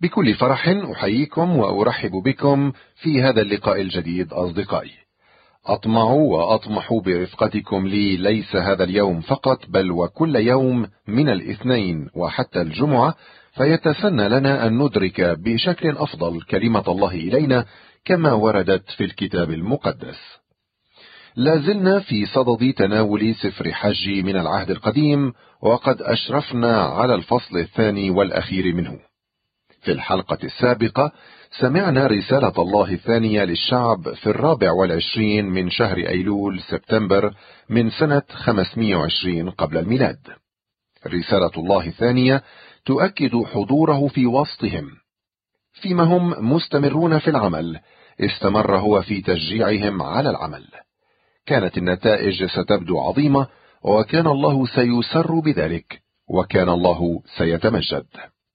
بكل فرح أحييكم وأرحب بكم في هذا اللقاء الجديد أصدقائي. أطمع وأطمح برفقتكم لي ليس هذا اليوم فقط، بل وكل يوم من الاثنين وحتى الجمعة، فيتسنى لنا أن ندرك بشكل أفضل كلمة الله إلينا كما وردت في الكتاب المقدس. لازلنا في صدد تناول سفر حج من العهد القديم، وقد أشرفنا على الفصل الثاني والأخير منه. في الحلقة السابقة سمعنا رسالة الله الثانية للشعب في 24 من شهر أيلول سبتمبر من سنة 520 قبل الميلاد. رسالة الله الثانية تؤكد حضوره في وسطهم فيما هم مستمرون في العمل. استمر هو في تشجيعهم على العمل. كانت النتائج ستبدو عظيمة، وكان الله سيسر بذلك، وكان الله سيتمجد.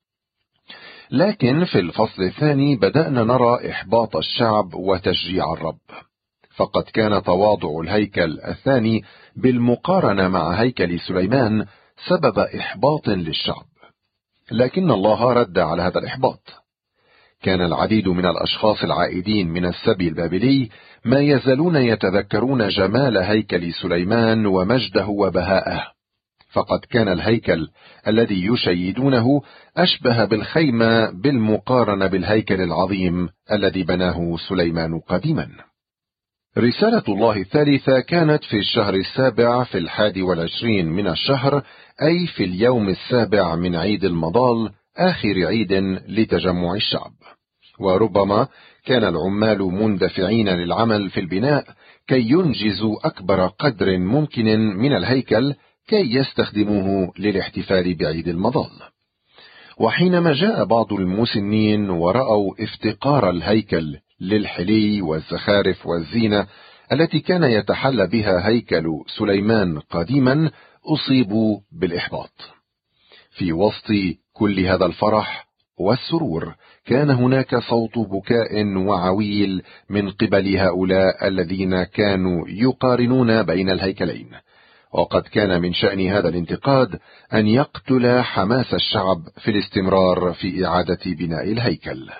لكن في الفصل الثاني بدأنا نرى إحباط الشعب وتشجيع الرب، فقد كان تواضع الهيكل الثاني بالمقارنة مع هيكل سليمان سبب إحباط للشعب، لكن الله رد على هذا الإحباط. كان العديد من الأشخاص العائدين من السبي البابلي ما يزالون يتذكرون جمال هيكل سليمان ومجده وبهاءه، فقد كان الهيكل الذي يشيدونه أشبه بالخيمة بالمقارنة بالهيكل العظيم الذي بناه سليمان قديما. رسالة الله الثالثة كانت في الشهر السابع في 21 من الشهر، أي في اليوم السابع من عيد المضال، آخر عيد لتجمع الشعب. وربما كان العمال مندفعين للعمل في البناء كي ينجزوا أكبر قدر ممكن من الهيكل كي يستخدموه للاحتفال بعيد المضال. وحينما جاء بعض المسنين ورأوا افتقار الهيكل للحلي والزخارف والزينة التي كان يتحلى بها هيكل سليمان قديما، أصيبوا بالإحباط. في وسط كل هذا الفرح والسرور كان هناك صوت بكاء وعويل من قبل هؤلاء الذين كانوا يقارنون بين الهيكلين، وقد كان من شأن هذا الانتقاد أن يقتل حماس الشعب في الاستمرار في إعادة بناء الهيكل.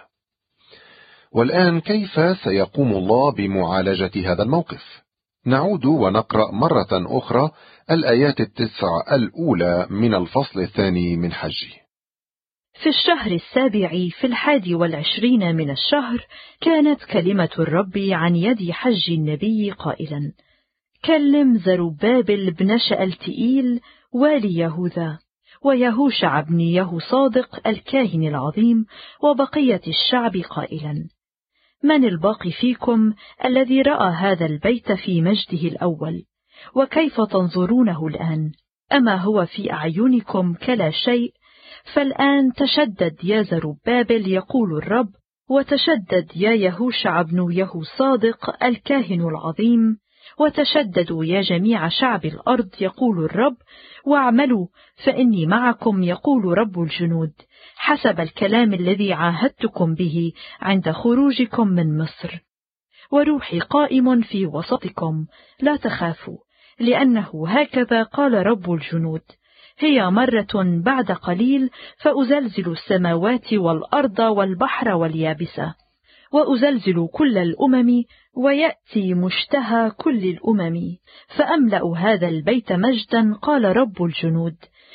والآن كيف سيقوم الله بمعالجة هذا الموقف؟ نعود ونقرأ مرة أخرى الآيات 9 الأولى من الفصل الثاني من حج. في الشهر السابع في 21 من الشهر كانت كلمة الرب عن يد حج النبي قائلا: كلم زربابل بن شألتئيل والي يهوذا، ويهوشع بن يهوصادق الكاهن العظيم، وبقية الشعب قائلا: من الباقي فيكم الذي رأى هذا البيت في مجده الأول؟ وكيف تنظرونه الآن؟ أما هو في أعينكم كلا شيء؟ فالآن تشدد يا زربابل يقول الرب، وتشدد يا يهوشع بن يهوصادق الكاهن العظيم، وتشددوا يا جميع شعب الأرض يقول الرب، واعملوا فإني معكم يقول رب الجنود، حسب الكلام الذي عاهدتكم به عند خروجكم من مصر. وروحي قائم في وسطكم، لا تخافوا، لأنه هكذا قال رب الجنود: هي مرة بعد قليل فأزلزل السماوات والأرض والبحر واليابسة، وأزلزل كل الأمم، ويأتي مشتهى كل الأمم، فأملأ هذا البيت مجدا، قال رب الجنود.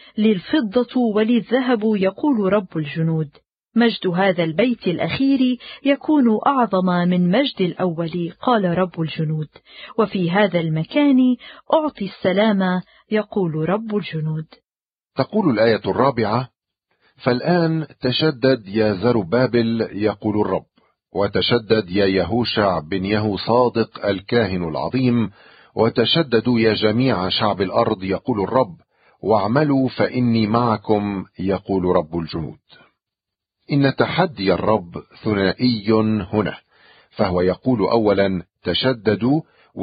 للفضة وللذهب يقول رب الجنود، مجد هذا البيت الأخير يكون أعظم من مجد الأول، قال رب الجنود. وفي هذا المكان أعطي السلام، يقول رب الجنود. تقول الآية 4: فالآن تشدد يا زربابل يقول الرب، وتشدد يا يهوشع بن يهوصادق الكاهن العظيم، وتشددوا يا جميع شعب الأرض يقول الرب، واعملوا فإني معكم يقول رب الجنود. إن تحدي الرب ثنائي هنا، فهو يقول أولا تشددوا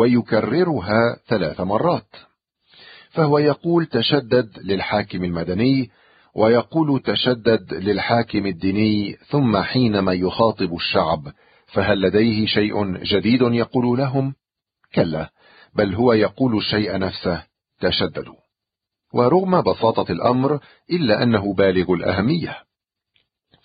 ويكررها 3 مرات. فهو يقول تشدد للحاكم المدني، ويقول تشدد للحاكم الديني، ثم حينما يخاطب الشعب فهل لديه شيء جديد يقول لهم؟ كلا، بل هو يقول الشيء نفسه: تشددوا. ورغم بساطة الأمر إلا أنه بالغ الأهمية.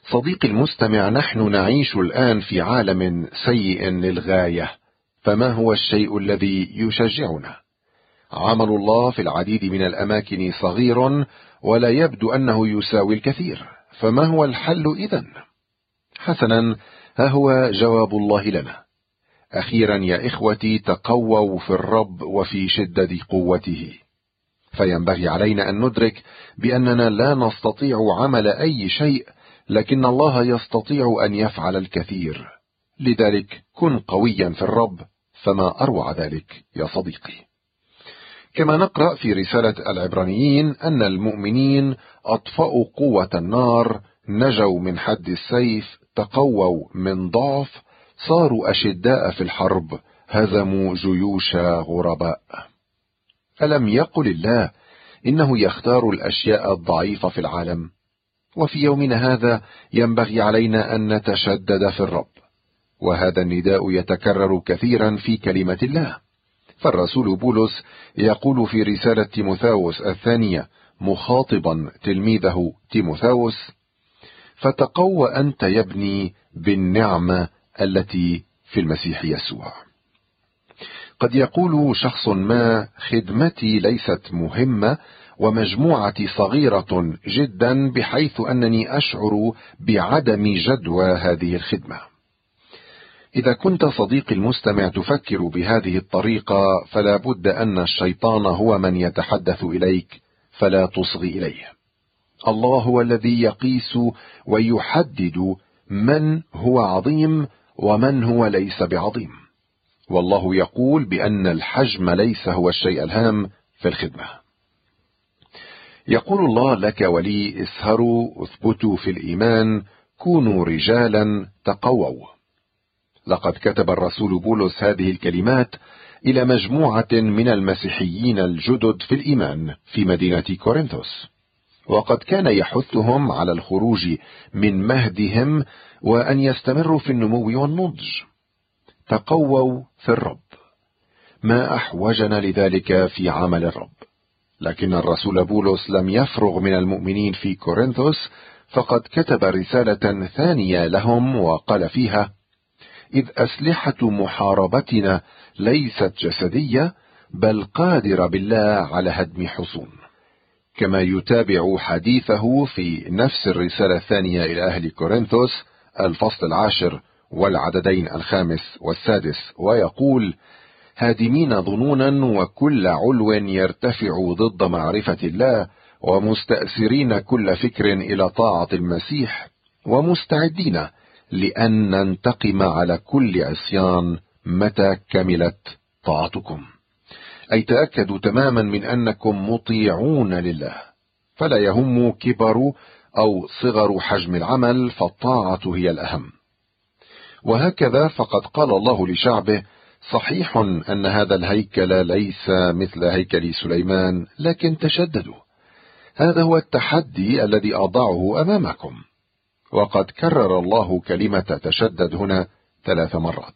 صديقي المستمع، نحن نعيش الآن في عالم سيء للغاية، فما هو الشيء الذي يشجعنا؟ عمل الله في العديد من الأماكن صغير ولا يبدو أنه يساوي الكثير، فما هو الحل إذن؟ حسنا، ها هو جواب الله لنا: أخيرا يا إخوتي، تقووا في الرب وفي شدة قوته. فينبغي علينا أن ندرك بأننا لا نستطيع عمل أي شيء، لكن الله يستطيع أن يفعل الكثير. لذلك كن قويا في الرب، فما أروع ذلك يا صديقي. كما نقرأ في رسالة العبرانيين أن المؤمنين أطفأوا قوة النار، نجوا من حد السيف، تقووا من ضعف، صاروا أشداء في الحرب، هزموا جيوش غرباء. ألم يقل الله إنه يختار الأشياء الضعيفة في العالم؟ وفي يومنا هذا ينبغي علينا أن نتشدد في الرب، وهذا النداء يتكرر كثيرا في كلمة الله. فالرسول بولس يقول في رسالة تيموثاوس الثانية مخاطبا تلميذه تيموثاوس: فتقوى أنت يا ابني بالنعمة التي في المسيح يسوع. قد يقول شخص ما: خدمتي ليست مهمة، ومجموعتي صغيرة جدا بحيث أنني أشعر بعدم جدوى هذه الخدمة. إذا كنت صديقي المستمع تفكر بهذه الطريقة، فلا بد أن الشيطان هو من يتحدث إليك، فلا تصغي إليه. الله هو الذي يقيس ويحدد من هو عظيم ومن هو ليس بعظيم، والله يقول بأن الحجم ليس هو الشيء الهام في الخدمة. يقول الله لك ولي: اسهروا، اثبتوا في الإيمان، كونوا رجالا، تقووا. لقد كتب الرسول بولس هذه الكلمات إلى مجموعة من المسيحيين الجدد في الإيمان في مدينة كورنثوس، وقد كان يحثهم على الخروج من مهدهم وأن يستمروا في النمو والنضج. تقووا في الرب. ما أحوجنا لذلك في عمل الرب؟ لكن الرسول بولس لم يفرغ من المؤمنين في كورنثوس، فقد كتب رسالة ثانية لهم وقال فيها: إذ أسلحة محاربتنا ليست جسدية، بل قادرة بالله على هدم حصون. كما يتابع حديثه في نفس الرسالة الثانية إلى أهل كورنثوس الفصل 10 والعددين 5 و6، ويقول: هادمين ظنونا وكل علو يرتفع ضد معرفة الله، ومستأسرين كل فكر إلى طاعة المسيح، ومستعدين لأن ننتقم على كل عصيان متى كملت طاعتكم. أي تأكدوا تماما من أنكم مطيعون لله، فلا يهم كبر أو صغر حجم العمل، فالطاعة هي الأهم. وهكذا فقد قال الله لشعبه: صحيح أن هذا الهيكل ليس مثل هيكل سليمان، لكن تشددوا. هذا هو التحدي الذي أضعه أمامكم. وقد كرر الله كلمة تشدد هنا 3 مرات.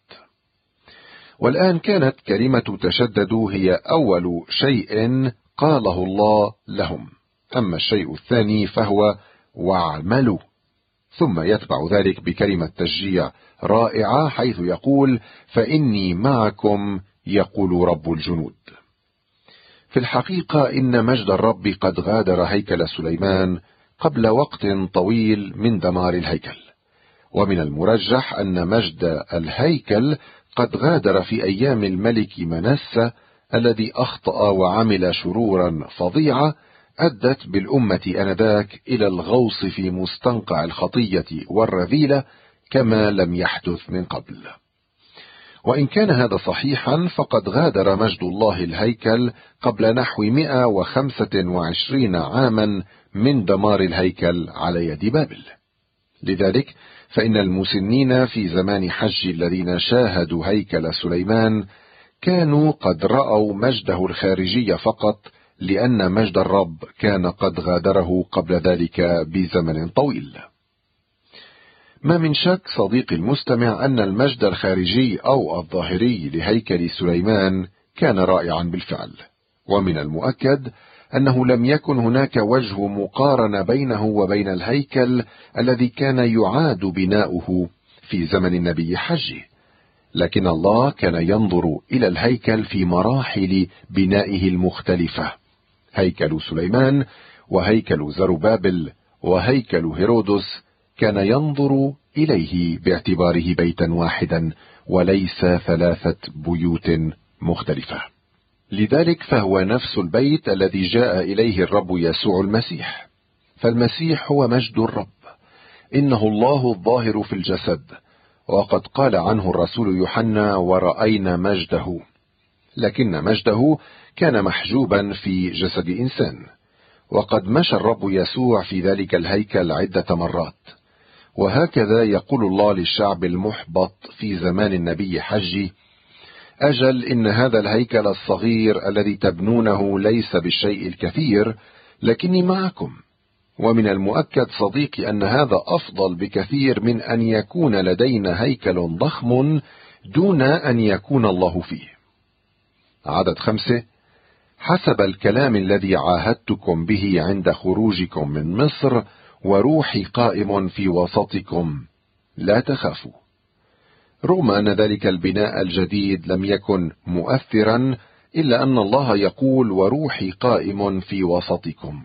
والآن كانت كلمة تشددوا هي أول شيء قاله الله لهم، أما الشيء الثاني فهو واعملوا، ثم يتبع ذلك بكلمة تشجيع رائعة حيث يقول: فإني معكم يقول رب الجنود. في الحقيقة إن مجد الرب قد غادر هيكل سليمان قبل وقت طويل من دمار الهيكل، ومن المرجح أن مجد الهيكل قد غادر في أيام الملك منسى الذي أخطأ وعمل شرورا فظيعة أدت بالأمة آنذاك إلى الغوص في مستنقع الخطية والرذيلة كما لم يحدث من قبل. وإن كان هذا صحيحا، فقد غادر مجد الله الهيكل قبل نحو 125 عاما من دمار الهيكل على يد بابل. لذلك فإن المسنين في زمان حج الذين شاهدوا هيكل سليمان كانوا قد رأوا مجده الخارجي فقط، لأن مجد الرب كان قد غادره قبل ذلك بزمن طويل. ما من شك صديقي المستمع أن المجد الخارجي أو الظاهري لهيكل سليمان كان رائعا بالفعل، ومن المؤكد أنه لم يكن هناك وجه مقارنة بينه وبين الهيكل الذي كان يعاد بناؤه في زمن النبي حجي، لكن الله كان ينظر إلى الهيكل في مراحل بنائه المختلفة: هيكل سليمان، وهيكل زربابل، وهيكل هيرودس، كان ينظر إليه باعتباره بيتا واحدا وليس 3 بيوت مختلفة. لذلك فهو نفس البيت الذي جاء إليه الرب يسوع المسيح، فالمسيح هو مجد الرب، إنه الله الظاهر في الجسد، وقد قال عنه الرسول يوحنا: ورأينا مجده. لكن مجده كان محجوبا في جسد إنسان، وقد مشى الرب يسوع في ذلك الهيكل عدة مرات. وهكذا يقول الله للشعب المحبط في زمان النبي حجي: أجل إن هذا الهيكل الصغير الذي تبنونه ليس بالشيء الكثير، لكني معكم. ومن المؤكد صديقي أن هذا أفضل بكثير من أن يكون لدينا هيكل ضخم دون أن يكون الله فيه. عدد 5: حسب الكلام الذي عاهدتكم به عند خروجكم من مصر، وروحي قائم في وسطكم، لا تخافوا. رغم أن ذلك البناء الجديد لم يكن مؤثرا، إلا أن الله يقول: وروحي قائم في وسطكم.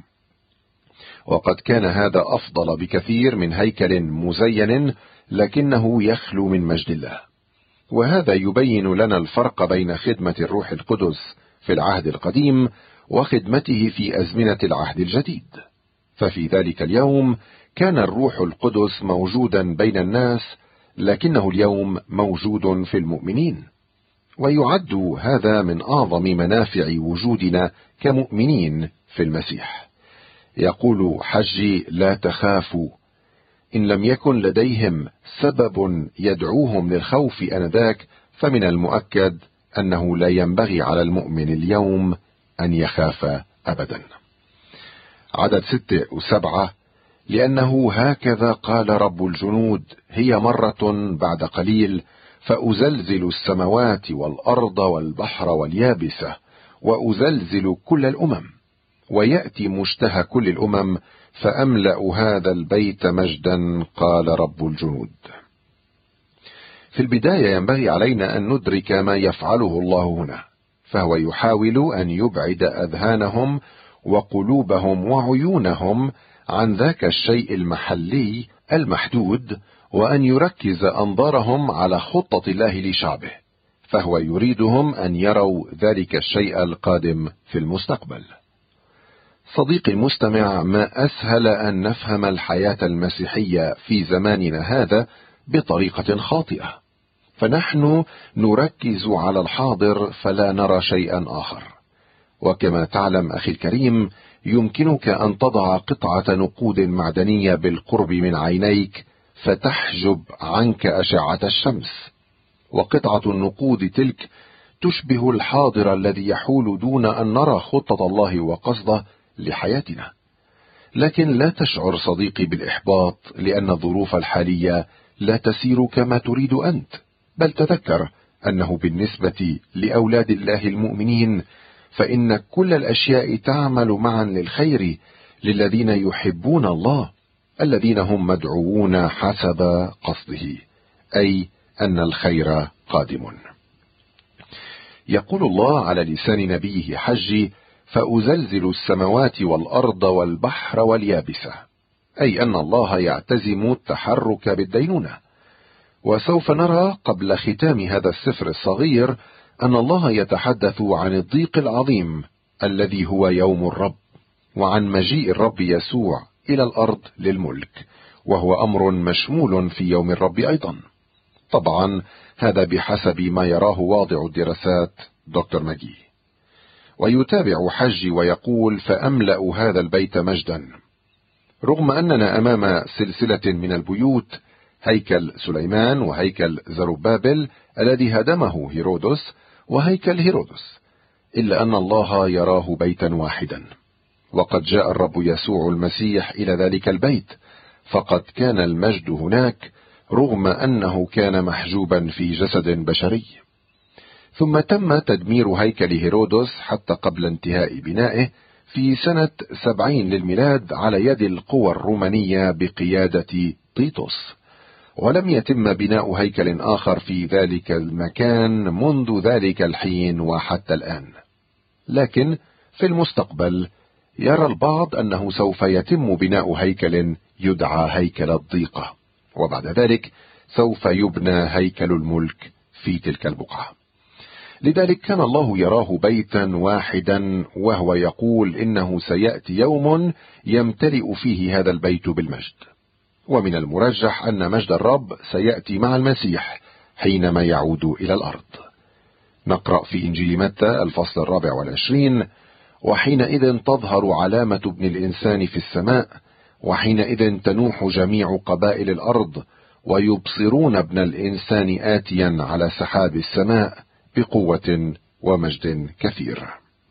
وقد كان هذا أفضل بكثير من هيكل مزين لكنه يخلو من مجد الله. وهذا يبين لنا الفرق بين خدمة الروح القدس في العهد القديم وخدمته في أزمنة العهد الجديد. ففي ذلك اليوم كان الروح القدس موجودا بين الناس، لكنه اليوم موجود في المؤمنين. ويعد هذا من أعظم منافع وجودنا كمؤمنين في المسيح. يقول حجي: لا تخافوا. إن لم يكن لديهم سبب يدعوهم للخوف آنذاك، فمن المؤكد أنه لا ينبغي على المؤمن اليوم أن يخاف أبدا. عدد 6 و7: لأنه هكذا قال رب الجنود: هي مرة بعد قليل فأزلزل السماوات والأرض والبحر واليابسة، وأزلزل كل الأمم، ويأتي مشتهى كل الأمم، فأملأ هذا البيت مجدا، قال رب الجنود. في البداية ينبغي علينا أن ندرك ما يفعله الله هنا، فهو يحاول أن يبعد أذهانهم وقلوبهم وعيونهم عن ذاك الشيء المحلي المحدود، وأن يركز أنظارهم على خطة الله لشعبه، فهو يريدهم أن يروا ذلك الشيء القادم في المستقبل. صديقي المستمع، ما أسهل أن نفهم الحياة المسيحية في زماننا هذا بطريقة خاطئة، فنحن نركز على الحاضر فلا نرى شيئا آخر. وكما تعلم أخي الكريم، يمكنك أن تضع قطعة نقود معدنية بالقرب من عينيك فتحجب عنك أشعة الشمس، وقطعة النقود تلك تشبه الحاضر الذي يحول دون أن نرى خطة الله وقصده لحياتنا. لكن لا تشعر صديقي بالإحباط، لأن الظروف الحالية لا تسير كما تريد أنت، بل تذكر أنه بالنسبة لأولاد الله المؤمنين فإن كل الأشياء تعمل معا للخير للذين يحبون الله، الذين هم مدعوون حسب قصده، أي أن الخير قادم. يقول الله على لسان نبيه حجي: فأزلزل السماوات والأرض والبحر واليابسة، أي أن الله يعتزم التحرك بالدينونة. وسوف نرى قبل ختام هذا السفر الصغير أن الله يتحدث عن الضيق العظيم الذي هو يوم الرب، وعن مجيء الرب يسوع إلى الأرض للملك، وهو أمر مشمول في يوم الرب أيضا. طبعا هذا بحسب ما يراه واضع الدراسات دكتور ماجي. ويتابع حجي ويقول: فأملأ هذا البيت مجدا. رغم أننا أمام سلسلة من البيوت، هيكل سليمان وهيكل زربابل الذي هدمه هيرودس وهيكل هيرودس، إلا أن الله يراه بيتا واحدا. وقد جاء الرب يسوع المسيح إلى ذلك البيت، فقد كان المجد هناك رغم أنه كان محجوبا في جسد بشري. ثم تم تدمير هيكل هيرودس حتى قبل انتهاء بنائه، في سنة 70 للميلاد على يد القوى الرومانية بقيادة تيتوس، ولم يتم بناء هيكل آخر في ذلك المكان منذ ذلك الحين وحتى الآن. لكن في المستقبل يرى البعض أنه سوف يتم بناء هيكل يدعى هيكل الضيقة، وبعد ذلك سوف يبنى هيكل الملك في تلك البقعة. لذلك كان الله يراه بيتا واحدا، وهو يقول إنه سيأتي يوم يمتلئ فيه هذا البيت بالمجد. ومن المرجح أن مجد الرب سيأتي مع المسيح حينما يعود إلى الأرض. نقرأ في إنجيل متى الفصل 24: وحينئذ تظهر علامة ابن الإنسان في السماء، وحينئذ تنوح جميع قبائل الأرض، ويبصرون ابن الإنسان آتيا على سحاب السماء بقوة ومجد كثير.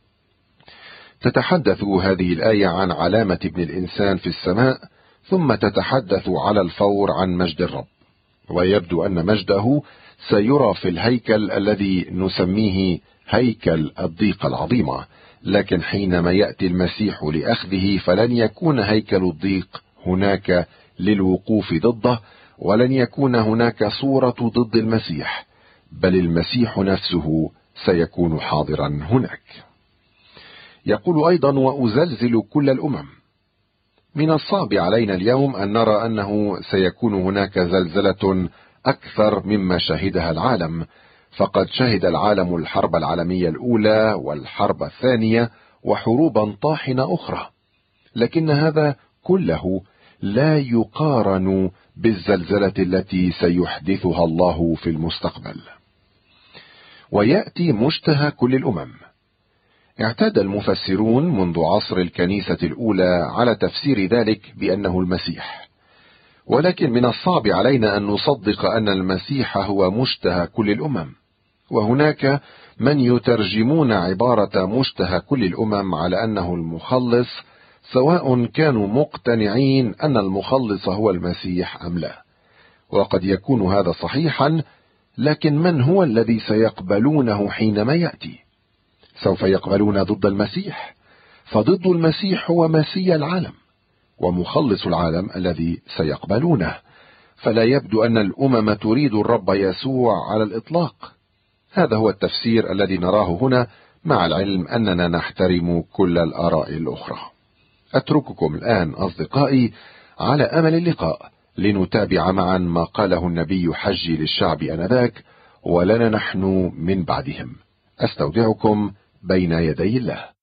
تتحدث هذه الآية عن علامة ابن الإنسان في السماء، ثم تتحدث على الفور عن مجد الرب، ويبدو أن مجده سيرى في الهيكل الذي نسميه هيكل الضيقة العظيمة. لكن حينما يأتي المسيح لأخذه فلن يكون هيكل الضيق هناك للوقوف ضده، ولن يكون هناك صورة ضد المسيح، بل المسيح نفسه سيكون حاضرا هناك. يقول أيضا: وأزلزل كل الأمم. من الصعب علينا اليوم أن نرى أنه سيكون هناك زلزلة أكثر مما شهدها العالم، فقد شهد العالم الحرب العالمية الأولى والحرب الثانية وحروبا طاحنة أخرى، لكن هذا كله لا يقارن بالزلزلة التي سيحدثها الله في المستقبل. ويأتي مشتهى كل الأمم. اعتاد المفسرون منذ عصر الكنيسة الأولى على تفسير ذلك بأنه المسيح، ولكن من الصعب علينا أن نصدق أن المسيح هو مشتهى كل الأمم. وهناك من يترجمون عبارة مشتهى كل الأمم على أنه المخلص، سواء كانوا مقتنعين أن المخلص هو المسيح أم لا. وقد يكون هذا صحيحا، لكن من هو الذي سيقبلونه حينما يأتي؟ سوف يقبلون ضد المسيح، فضد المسيح هو مسيح العالم ومخلص العالم الذي سيقبلونه، فلا يبدو أن الأمم تريد الرب يسوع على الإطلاق. هذا هو التفسير الذي نراه هنا، مع العلم أننا نحترم كل الآراء الأخرى. أترككم الآن أصدقائي على أمل اللقاء لنتابع معا ما قاله النبي حجي للشعب آنذاك، ولنا نحن من بعدهم. أستودعكم بين يدي الله.